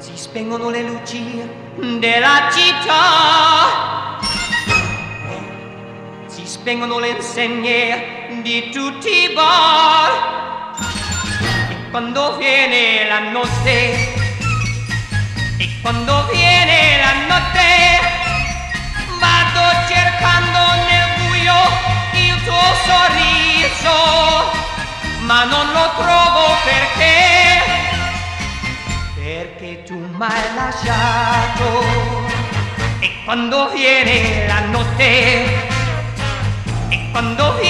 Si spengono le luci della città, si spengono le insegne di tutti i bar, e quando viene la notte, e quando viene la notte, vado cercando nel buio il tuo sorriso, ma non lo trovo perché tu m'hai lasciato. E quando viene la notte, e quando viene